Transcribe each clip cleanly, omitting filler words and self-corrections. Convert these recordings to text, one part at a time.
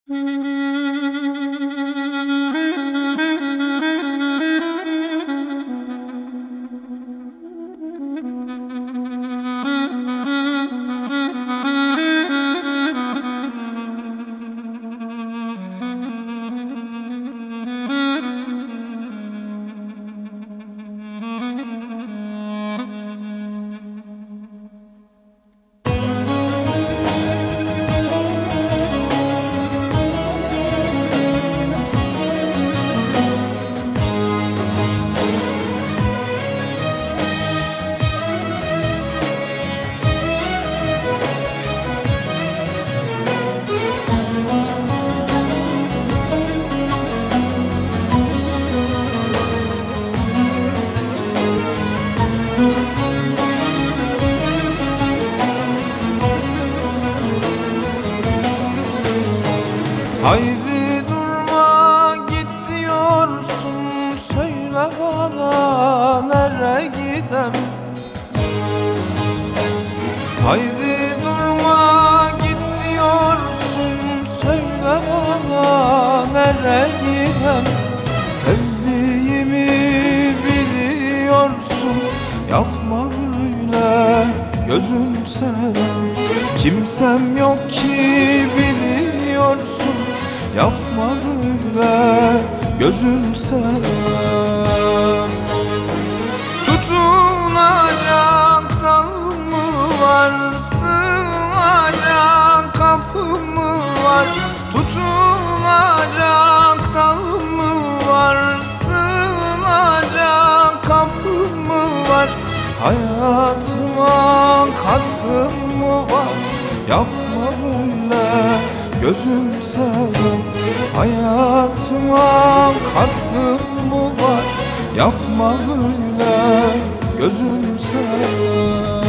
Haydi durma git diyorsun, söyle bana nereye gidem. Haydi durma git diyorsun, söyle bana nereye gidem. Sevdiğimi biliyorsun, yapma böyle gözüm sevmem. Kimsem yok ki biliyorsun, yapma böyle gözüm sevmem. Tutunacak dalım mı var, sığacak kapım mı var? Tutunacak dalım mı var, sığacak kapım mı var? Hayatıma kastım mı var? Yapma böyle gözüm sevmem. Hayatıma kastım mı var? Yapma böyle gözüm sevmem.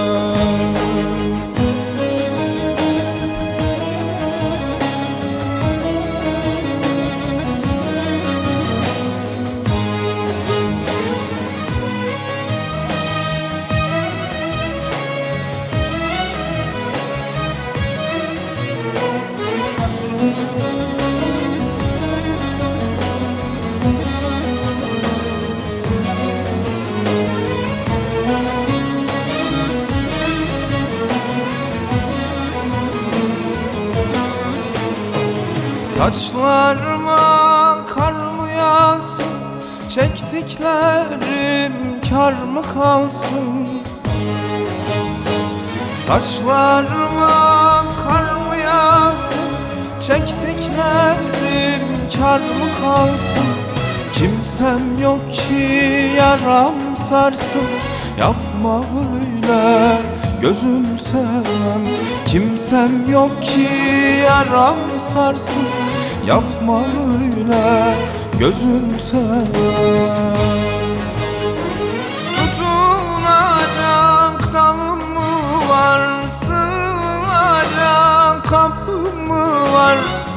Saçlarıma kar mı yağsın, çektiklerim kar mı kalsın? Saçlarıma kar mı yağsın, çektiklerim kar mı kalsın? Kimsem yok ki yaram sarsın, yapma böyle gözüm sevmem. Kimsem yok ki yaram sarsın, yapma böyle gözüm sevmem. Tutunacak dalım mı var, sığacak kapım mı var?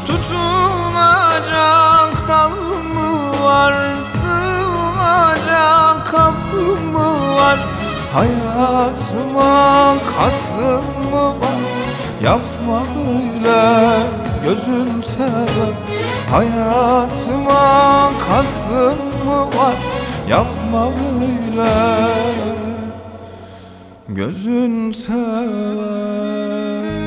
Tutunacak dalım mı var, sığacak kapım mı var? Hayatıma kastım mı var? Yapma böyle gözüm sevmem. Hayatıma kastım mı var? Yapma böyle gözün sevmem.